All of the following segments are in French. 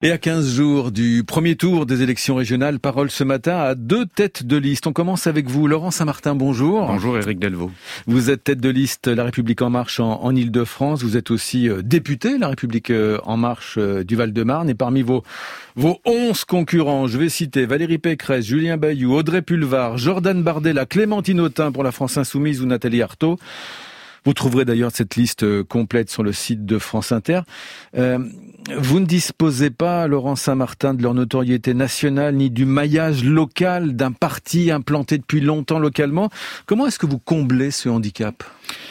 Et à 15 jours du premier tour des élections régionales, parole ce matin à deux têtes de liste. On commence avec vous, Laurent Saint-Martin, bonjour. Bonjour Éric Delvaux. Vous êtes tête de liste La République En Marche en Ile-de-France. Vous êtes aussi député La République En Marche du Val-de-Marne. Et parmi vos 11 concurrents, je vais citer Valérie Pécresse, Julien Bayou, Audrey Pulvar, Jordan Bardella, Clémentine Autain pour la France Insoumise ou Nathalie Arthaud. Vous trouverez d'ailleurs cette liste complète sur le site de France Inter. Vous ne disposez pas, Laurent Saint-Martin, de leur notoriété nationale ni du maillage local d'un parti implanté depuis longtemps localement. Comment est-ce que vous comblez ce handicap ?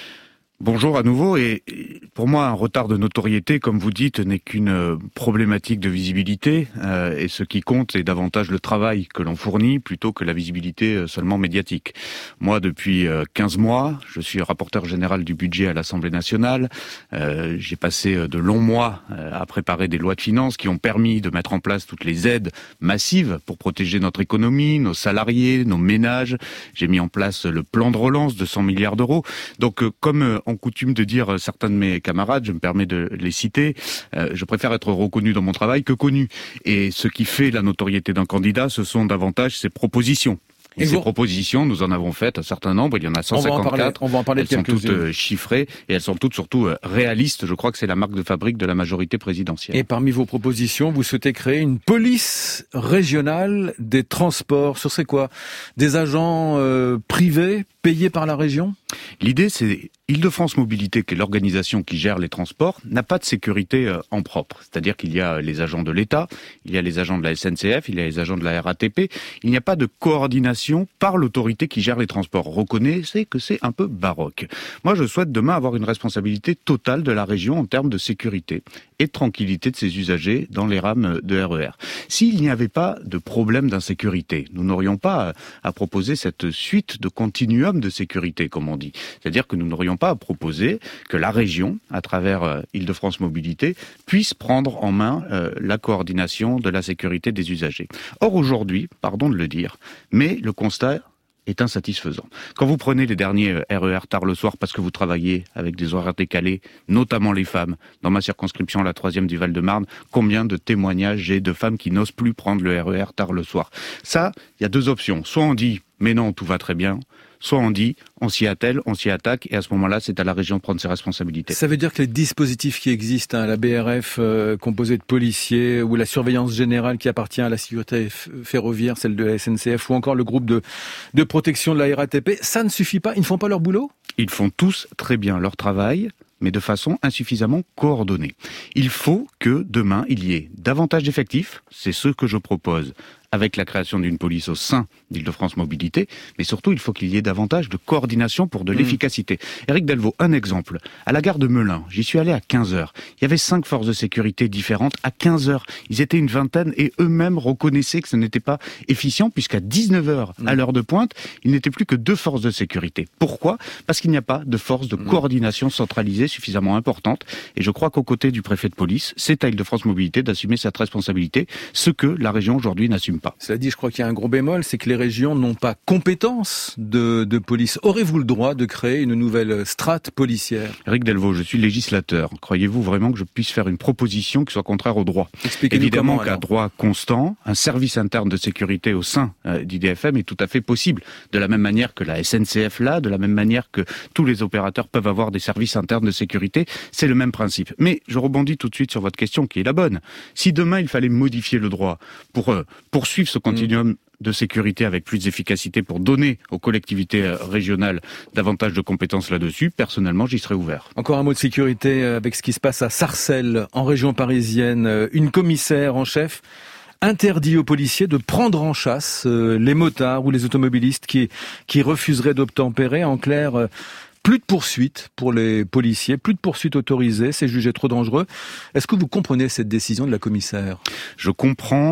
Bonjour à nouveau, et pour moi un retard de notoriété, comme vous dites, n'est qu'une problématique de visibilité, et ce qui compte est davantage le travail que l'on fournit plutôt que la visibilité seulement médiatique. Moi, depuis 15 mois, je suis rapporteur général du budget à l'Assemblée nationale. J'ai passé de longs mois à préparer des lois de finances qui ont permis de mettre en place toutes les aides massives pour protéger notre économie, nos salariés, nos ménages. J'ai mis en place le plan de relance de 100 milliards d'euros. Donc, comme en coutume de dire certains de mes camarades, je me permets de les citer, je préfère être reconnu dans mon travail que connu. Et ce qui fait la notoriété d'un candidat, ce sont davantage ses propositions. Et ces propositions, nous en avons faites un certain nombre, il y en a 154, on va en parler elles sont toutes chiffrées et elles sont toutes surtout réalistes. Je crois que c'est la marque de fabrique de la majorité présidentielle. Et parmi vos propositions, vous souhaitez créer une police régionale des transports. Ce serait quoi ? Des agents privés payés par la région ? L'idée, c'est Île-de-France Mobilité, qui est l'organisation qui gère les transports, n'a pas de sécurité en propre. C'est-à-dire qu'il y a les agents de l'État, il y a les agents de la SNCF, il y a les agents de la RATP. Il n'y a pas de coordination par l'autorité qui gère les transports. Reconnaissez que c'est un peu baroque. Moi, je souhaite demain avoir une responsabilité totale de la région en termes de sécurité et de tranquillité de ses usagers dans les rames de RER. S'il n'y avait pas de problème d'insécurité, nous n'aurions pas à proposer cette suite de continuum de sécurité, comme on dit. C'est-à-dire que nous n'aurions pas à proposer que la région, à travers Île-de-France Mobilité, puisse prendre en main la coordination de la sécurité des usagers. Or aujourd'hui, pardon de le dire, mais le constat est insatisfaisant. Quand vous prenez les derniers RER tard le soir parce que vous travaillez avec des horaires décalés, notamment les femmes, dans ma circonscription, la 3e du Val-de-Marne, combien de témoignages j'ai de femmes qui n'osent plus prendre le RER tard le soir. Ça, il y a deux options. Soit on dit « mais non, tout va très bien », soit on dit, on s'y attelle, on s'y attaque, et à ce moment-là, c'est à la région de prendre ses responsabilités. Ça veut dire que les dispositifs qui existent, la BRF composée de policiers, ou la surveillance générale qui appartient à la sécurité ferroviaire, celle de la SNCF, ou encore le groupe de protection de la RATP, ça ne suffit pas? Ils ne font pas leur boulot? Ils font tous très bien leur travail, mais de façon insuffisamment coordonnée. Il faut que demain, il y ait davantage d'effectifs, c'est ce que je propose, avec la création d'une police au sein d'Île-de-France Mobilité, mais surtout, il faut qu'il y ait davantage de coordination pour de l'efficacité. Éric Delvaux, un exemple. À la gare de Melun, j'y suis allé à 15h. Il y avait 5 forces de sécurité différentes à 15h. Ils étaient une vingtaine et eux-mêmes reconnaissaient que ce n'était pas efficient, puisqu'à 19h, à l'heure de pointe, il n'était plus que 2 forces de sécurité. Pourquoi ? Parce qu'il n'y a pas de force de coordination centralisée suffisamment importante. Et je crois qu'aux côtés du préfet de police, c'est à Île-de-France Mobilité d'assumer cette responsabilité, ce que la région aujourd'hui n'assume pas. Cela dit, je crois qu'il y a un gros bémol, c'est que les régions n'ont pas compétence de police. Aurez-vous le droit de créer une nouvelle strate policière ? Éric Delvaux, je suis législateur. Croyez-vous vraiment que je puisse faire une proposition qui soit contraire au droit ? Expliquez-nous Évidemment comment, qu'à droit constant, un service interne de sécurité au sein d'IDFM est tout à fait possible. De la même manière que la SNCF l'a, de la même manière que tous les opérateurs peuvent avoir des services internes de sécurité, c'est le même principe. Mais je rebondis tout de suite sur votre question qui est la bonne. Si demain il fallait modifier le droit pour poursuivre ce continuum de sécurité avec plus d'efficacité pour donner aux collectivités régionales davantage de compétences là-dessus, personnellement, j'y serais ouvert. Encore un mot de sécurité avec ce qui se passe à Sarcelles, en région parisienne. Une commissaire en chef interdit aux policiers de prendre en chasse les motards ou les automobilistes qui refuseraient d'obtempérer. En clair, plus de poursuites pour les policiers, plus de poursuites autorisées, c'est jugé trop dangereux. Est-ce que vous comprenez cette décision de la commissaire ? Je comprends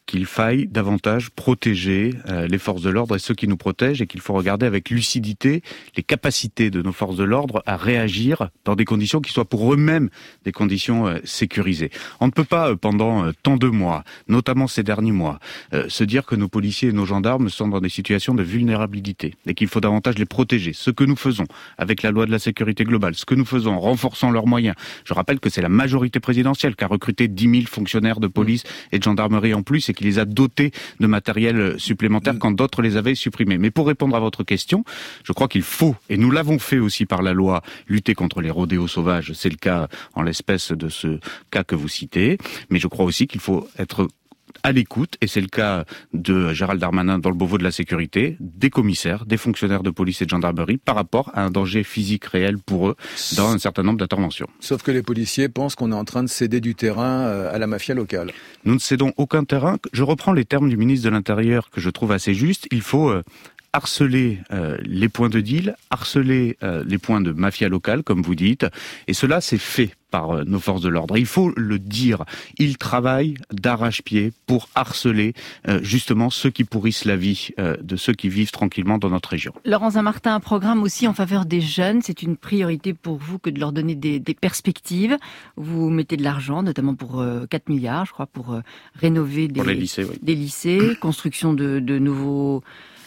qu'il faille davantage protéger les forces de l'ordre et ceux qui nous protègent, et qu'il faut regarder avec lucidité les capacités de nos forces de l'ordre à réagir dans des conditions qui soient pour eux-mêmes des conditions sécurisées. On ne peut pas, pendant tant de mois, notamment ces derniers mois, se dire que nos policiers et nos gendarmes sont dans des situations de vulnérabilité et qu'il faut davantage les protéger. Ce que nous faisons avec la loi de la sécurité globale, ce que nous faisons en renforçant leurs moyens. Je rappelle que c'est la majorité présidentielle qui a recruté 10 000 fonctionnaires de police et de gendarmerie en plus et qui les a dotés de matériel supplémentaire quand d'autres les avaient supprimés. Mais pour répondre à votre question, je crois qu'il faut, et nous l'avons fait aussi par la loi, lutter contre les rodéos sauvages. C'est le cas en l'espèce de ce cas que vous citez. Mais je crois aussi qu'il faut être à l'écoute, et c'est le cas de Gérald Darmanin dans le Beauvau de la sécurité, des commissaires, des fonctionnaires de police et de gendarmerie par rapport à un danger physique réel pour eux dans un certain nombre d'interventions. Sauf que les policiers pensent qu'on est en train de céder du terrain à la mafia locale. Nous ne cédons aucun terrain. Je reprends les termes du ministre de l'Intérieur que je trouve assez justes. Il faut harceler les points de deal, harceler les points de mafia locale, comme vous dites, et cela c'est fait par nos forces de l'ordre. Il faut le dire, ils travaillent d'arrache-pied pour harceler justement ceux qui pourrissent la vie de ceux qui vivent tranquillement dans notre région. Laurent Saint-Martin, un programme aussi en faveur des jeunes, c'est une priorité pour vous que de leur donner des perspectives. Vous mettez de l'argent, notamment pour 4 milliards, je crois, pour rénover des lycées, construction de nouveaux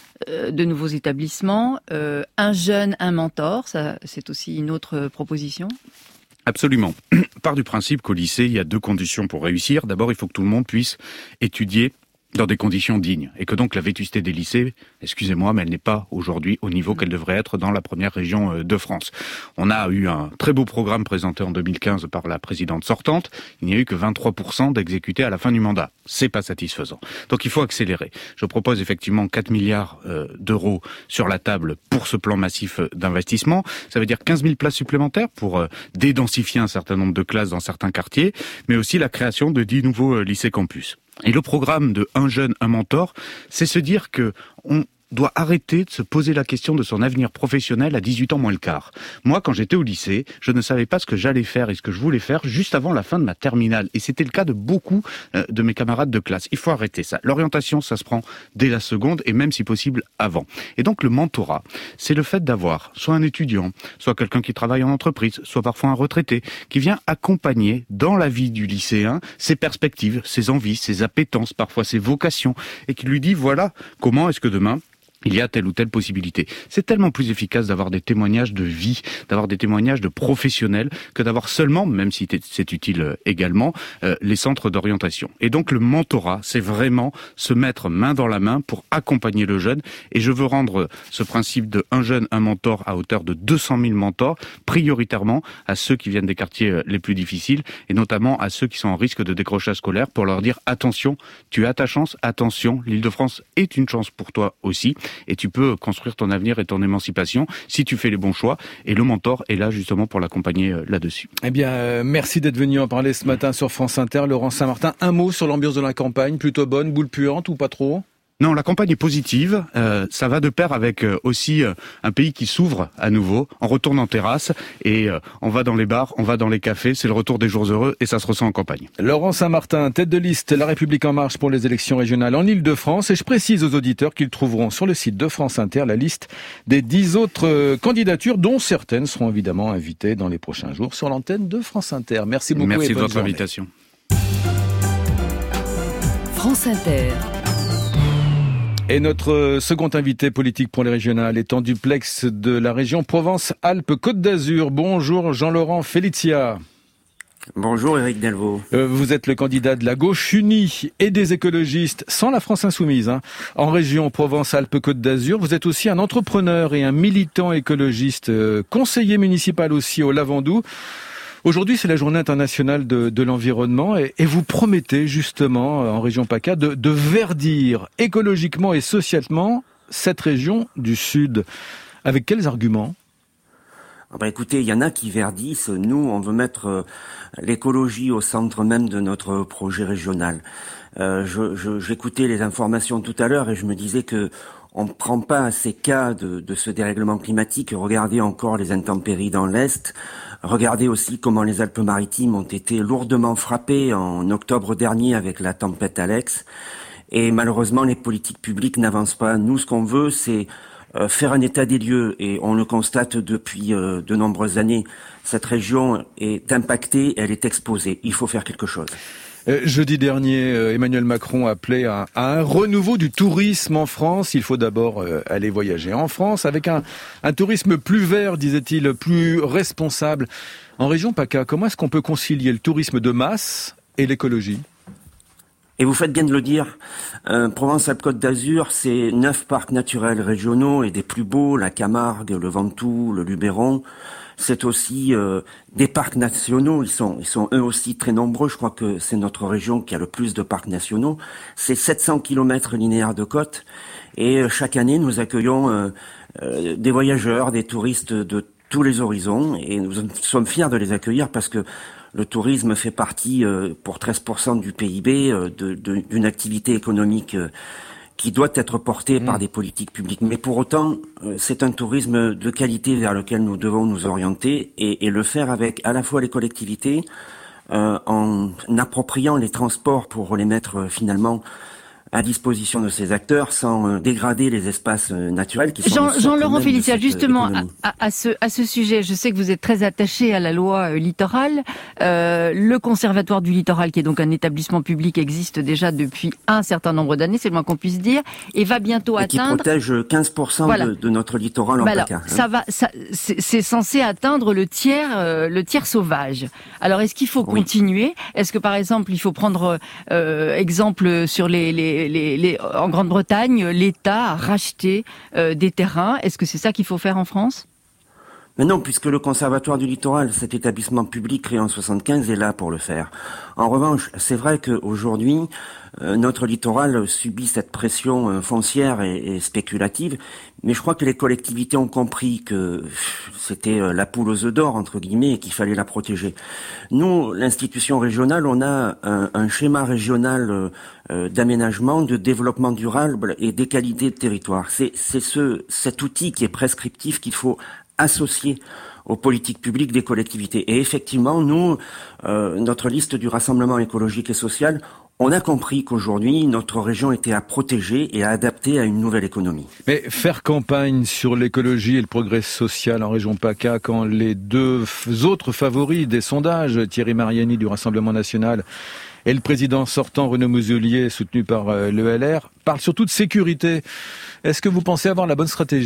établissements, un jeune, un mentor, ça c'est aussi une autre proposition. Absolument. Part du principe qu'au lycée, il y a 2 conditions pour réussir. D'abord, il faut que tout le monde puisse étudier dans des conditions dignes. Et que donc la vétusté des lycées, excusez-moi, mais elle n'est pas aujourd'hui au niveau qu'elle devrait être dans la première région de France. On a eu un très beau programme présenté en 2015 par la présidente sortante. Il n'y a eu que 23% d'exécutés à la fin du mandat. C'est pas satisfaisant. Donc il faut accélérer. Je propose effectivement 4 milliards d'euros sur la table pour ce plan massif d'investissement. Ça veut dire 15 000 places supplémentaires pour dédensifier un certain nombre de classes dans certains quartiers, mais aussi la création de 10 nouveaux lycées campus. Et le programme de Un jeune, un mentor, c'est se dire que on doit arrêter de se poser la question de son avenir professionnel à 18 ans moins le quart. Moi, quand j'étais au lycée, je ne savais pas ce que j'allais faire et ce que je voulais faire juste avant la fin de ma terminale. Et c'était le cas de beaucoup de mes camarades de classe. Il faut arrêter ça. L'orientation, ça se prend dès la seconde et même si possible avant. Et donc le mentorat, c'est le fait d'avoir soit un étudiant, soit quelqu'un qui travaille en entreprise, soit parfois un retraité, qui vient accompagner dans la vie du lycéen ses perspectives, ses envies, ses appétences, parfois ses vocations, et qui lui dit voilà comment est-ce que demain il y a telle ou telle possibilité. C'est tellement plus efficace d'avoir des témoignages de vie, d'avoir des témoignages de professionnels, que d'avoir seulement, même si c'est utile également, les centres d'orientation. Et donc le mentorat, c'est vraiment se mettre main dans la main pour accompagner le jeune. Et je veux rendre ce principe de un jeune, un mentor à hauteur de 200 000 mentors, prioritairement à ceux qui viennent des quartiers les plus difficiles, et notamment à ceux qui sont en risque de décrochage scolaire, pour leur dire attention, tu as ta chance, attention, l'Île-de-France est une chance pour toi aussi. Et tu peux construire ton avenir et ton émancipation si tu fais les bons choix. Et le mentor est là justement pour l'accompagner là-dessus. Eh bien, merci d'être venu en parler ce matin sur France Inter. Laurent Saint-Martin, un mot sur l'ambiance de la campagne, plutôt bonne, boule puante ou pas trop ? Non, la campagne est positive. Ça va de pair avec aussi un pays qui s'ouvre à nouveau. On retourne en terrasse et on va dans les bars, on va dans les cafés. C'est le retour des jours heureux et ça se ressent en campagne. Laurent Saint-Martin, tête de liste La République En Marche pour les élections régionales en Île-de-France. Et je précise aux auditeurs qu'ils trouveront sur le site de France Inter la liste des 10 autres candidatures, dont certaines seront évidemment invitées dans les prochains jours sur l'antenne de France Inter. Merci beaucoup. Merci et de votre journée. invitation. France Inter. Et notre second invité politique pour les régionales est en duplex de la région Provence-Alpes-Côte d'Azur. Bonjour Jean-Laurent Felicia. Bonjour Éric Delvaux. Vous êtes le candidat de la gauche unie et des écologistes, sans la France insoumise, en région Provence-Alpes-Côte d'Azur. Vous êtes aussi un entrepreneur et un militant écologiste, conseiller municipal aussi au Lavandou. Aujourd'hui, c'est la journée internationale de l'environnement et vous promettez justement, en région PACA, de verdir écologiquement et socialement cette région du Sud. Avec quels arguments ? Écoutez, il y en a qui verdissent. Nous, on veut mettre l'écologie au centre même de notre projet régional. J'écoutais les informations tout à l'heure et je me disais que on ne prend pas assez cas de ce dérèglement climatique. Regardez encore les intempéries dans l'Est. Regardez aussi comment les Alpes-Maritimes ont été lourdement frappées en octobre dernier avec la tempête Alex. Et malheureusement, les politiques publiques n'avancent pas. Nous, ce qu'on veut, c'est faire un état des lieux, et on le constate depuis de nombreuses années. Cette région est impactée, elle est exposée. Il faut faire quelque chose. Jeudi dernier, Emmanuel Macron appelait à un renouveau du tourisme en France. Il faut d'abord aller voyager en France avec un tourisme plus vert, disait-il, plus responsable. En région PACA, comment est-ce qu'on peut concilier le tourisme de masse et l'écologie ? Et vous faites bien de le dire, Provence-Alpes-Côte d'Azur, c'est 9 parcs naturels régionaux et des plus beaux, la Camargue, le Ventoux, le Luberon. C'est aussi des parcs nationaux, ils sont eux aussi très nombreux, je crois que c'est notre région qui a le plus de parcs nationaux. C'est 700 km linéaires de côte et chaque année nous accueillons des voyageurs, des touristes de tous les horizons et nous sommes fiers de les accueillir parce que le tourisme fait partie, pour 13% du PIB, d'une activité économique qui doit être portée par des politiques publiques. Mais pour autant, c'est un tourisme de qualité vers lequel nous devons nous orienter et le faire avec à la fois les collectivités, en appropriant les transports pour les mettre finalement à disposition de ces acteurs sans dégrader les espaces naturels qui sont Jean-Laurent Félicia, justement à ce sujet, je sais que vous êtes très attaché à la loi littorale. Le Conservatoire du littoral, qui est donc un établissement public, existe déjà depuis un certain nombre d'années, c'est le moins qu'on puisse dire, et va bientôt atteindre... qui protège 15% de notre littoral en PACA. C'est censé atteindre le tiers sauvage. Alors est-ce qu'il faut continuer ? Est-ce que par exemple il faut prendre exemple sur en Grande-Bretagne, l'État a racheté des terrains. Est-ce que c'est ça qu'il faut faire en France ? Mais non, puisque le Conservatoire du littoral, cet établissement public créé en 75, est là pour le faire. En revanche, c'est vrai qu'aujourd'hui, notre littoral subit cette pression foncière et spéculative, mais je crois que les collectivités ont compris que c'était la poule aux œufs d'or, entre guillemets, et qu'il fallait la protéger. Nous, l'institution régionale, on a un schéma régional d'aménagement, de développement durable et d'égalité de territoire. C'est cet outil qui est prescriptif qu'il faut associés aux politiques publiques des collectivités. Et effectivement, nous, notre liste du Rassemblement écologique et social, on a compris qu'aujourd'hui, notre région était à protéger et à adapter à une nouvelle économie. Mais faire campagne sur l'écologie et le progrès social en région PACA, quand les deux autres favoris des sondages, Thierry Mariani du Rassemblement national et le président sortant Renaud Muselier, soutenu par le LR, parlent surtout de sécurité. Est-ce que vous pensez avoir la bonne stratégie ?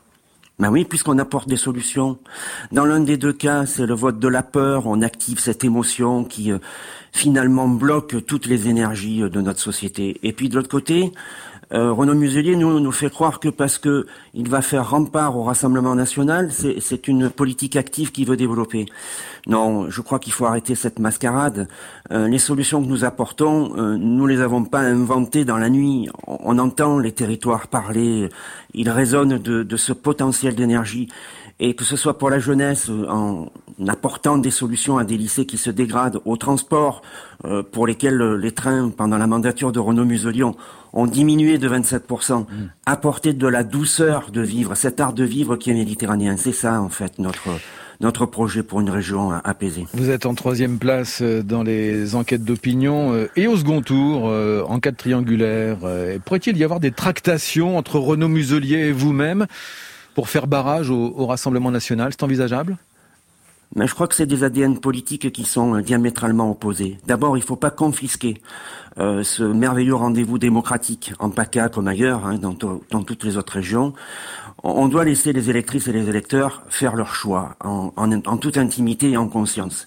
Ben oui, puisqu'on apporte des solutions. Dans l'un des deux cas, c'est le vote de la peur. On active cette émotion qui finalement bloque toutes les énergies de notre société. Et puis de l'autre côté, Renaud Muselier nous fait croire que parce que il va faire rempart au Rassemblement national, c'est une politique active qu'il veut développer. Non, je crois qu'il faut arrêter cette mascarade. Les solutions que nous apportons, nous les avons pas inventées dans la nuit. On entend les territoires parler, ils résonnent de ce potentiel d'énergie. Et que ce soit pour la jeunesse, en apportant des solutions à des lycées qui se dégradent, au transport, pour lesquels les trains, pendant la mandature de Renaud Muselier, ont diminué de 27%, apporter de la douceur de vivre, cet art de vivre qui est méditerranéen. C'est ça, en fait, notre projet pour une région apaisée. Vous êtes en 3e place dans les enquêtes d'opinion et au second tour, en cas de triangulaire. Pourrait-il y avoir des tractations entre Renaud Muselier et vous-même pour faire barrage au Rassemblement national? C'est envisageable? Mais je crois que c'est des ADN politiques qui sont diamétralement opposés. D'abord, il ne faut pas confisquer ce merveilleux rendez-vous démocratique en PACA comme ailleurs, dans toutes les autres régions. On doit laisser les électrices et les électeurs faire leur choix en toute intimité et en conscience.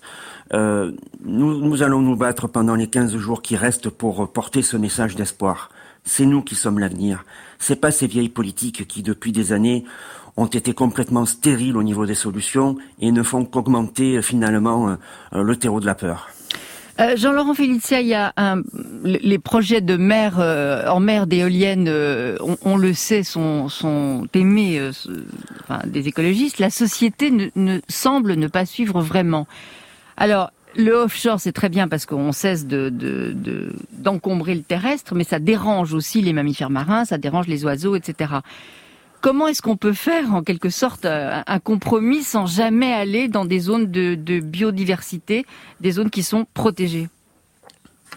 Nous allons nous battre pendant les 15 jours qui restent pour porter ce message d'espoir. C'est nous qui sommes l'avenir. C'est pas ces vieilles politiques qui, depuis des années, ont été complètement stériles au niveau des solutions et ne font qu'augmenter finalement le terreau de la peur. Jean-Laurent Félicia, il y a les projets de mer en mer d'éoliennes, on le sait, sont aimés des écologistes. La société ne semble ne pas suivre vraiment. Alors, le offshore, c'est très bien parce qu'on cesse d'encombrer le terrestre, mais ça dérange aussi les mammifères marins, ça dérange les oiseaux, etc. Comment est-ce qu'on peut faire, en quelque sorte, un compromis sans jamais aller dans des zones de biodiversité, des zones qui sont protégées ?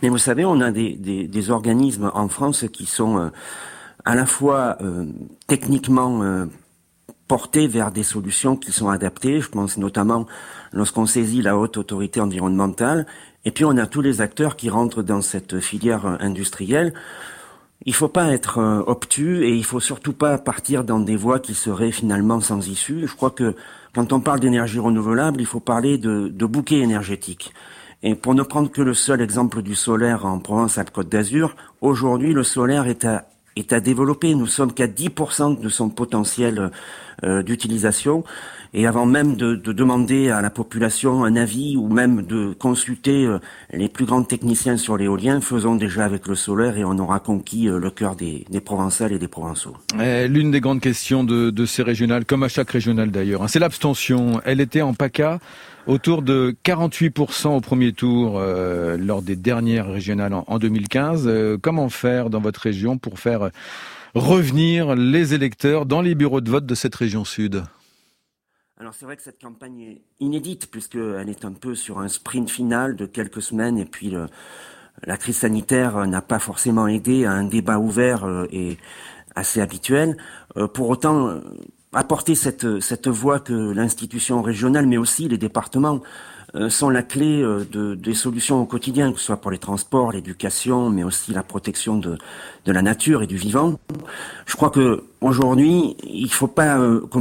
Mais vous savez, on a des organismes en France qui sont à la fois techniquement portés vers des solutions qui sont adaptées. Je pense notamment lorsqu'on saisit la haute autorité environnementale. Et puis on a tous les acteurs qui rentrent dans cette filière industrielle. Il faut pas être obtus et il faut surtout pas partir dans des voies qui seraient finalement sans issue. Je crois que quand on parle d'énergie renouvelable, il faut parler de bouquet énergétique. Et pour ne prendre que le seul exemple du solaire en Provence-Alpes-Côte d'Azur, aujourd'hui le solaire est à développer. Nous sommes qu'à 10% de son potentiel d'utilisation. Et avant même de demander à la population un avis ou même de consulter les plus grands techniciens sur l'éolien, faisons déjà avec le solaire et on aura conquis le cœur des Provençales et des Provençaux. L'une des grandes questions de ces régionales, comme à chaque régional d'ailleurs, c'est l'abstention. Elle était en PACA autour de 48% au premier tour lors des dernières régionales en 2015. Comment faire dans votre région pour faire revenir les électeurs dans les bureaux de vote de cette région sud ? Alors c'est vrai que cette campagne est inédite puisqu'elle est un peu sur un sprint final de quelques semaines et puis la crise sanitaire n'a pas forcément aidé à un débat ouvert et assez habituel. Pour autant, apporter cette voix que l'institution régionale mais aussi les départements sont la clé des solutions au quotidien, que ce soit pour les transports, l'éducation, mais aussi la protection de la nature et du vivant. Je crois que aujourd'hui, il faut pas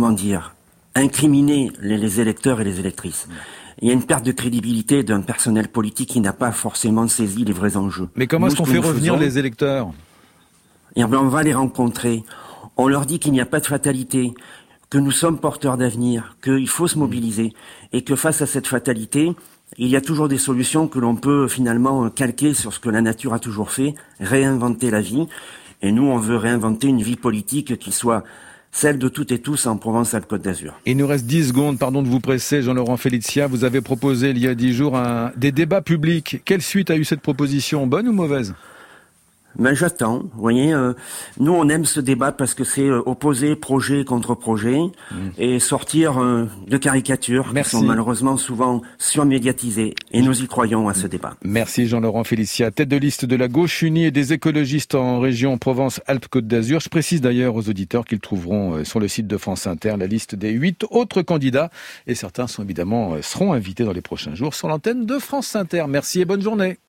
incriminer les électeurs et les électrices. Il y a une perte de crédibilité d'un personnel politique qui n'a pas forcément saisi les vrais enjeux. Mais comment est-ce qu'on fait revenir les électeurs ? Et on va les rencontrer. On leur dit qu'il n'y a pas de fatalité, que nous sommes porteurs d'avenir, qu'il faut se mobiliser et que face à cette fatalité, il y a toujours des solutions que l'on peut finalement calquer sur ce que la nature a toujours fait, réinventer la vie. Et nous, on veut réinventer une vie politique qui soit celle de toutes et tous en Provence-Alpes-Côte d'Azur. Il nous reste 10 secondes, pardon de vous presser, Jean-Laurent Felicia. Vous avez proposé il y a 10 jours des débats publics. Quelle suite a eu cette proposition, bonne ou mauvaise ? Ben j'attends, vous voyez, nous on aime ce débat parce que c'est opposer projet contre projet et sortir de caricatures qui sont malheureusement souvent surmédiatisées et nous y croyons à ce débat. Merci Jean-Laurent Felicia, tête de liste de la Gauche Unie et des écologistes en région Provence-Alpes-Côte d'Azur. Je précise d'ailleurs aux auditeurs qu'ils trouveront sur le site de France Inter la liste des 8 autres candidats et certains seront invités dans les prochains jours sur l'antenne de France Inter. Merci et bonne journée.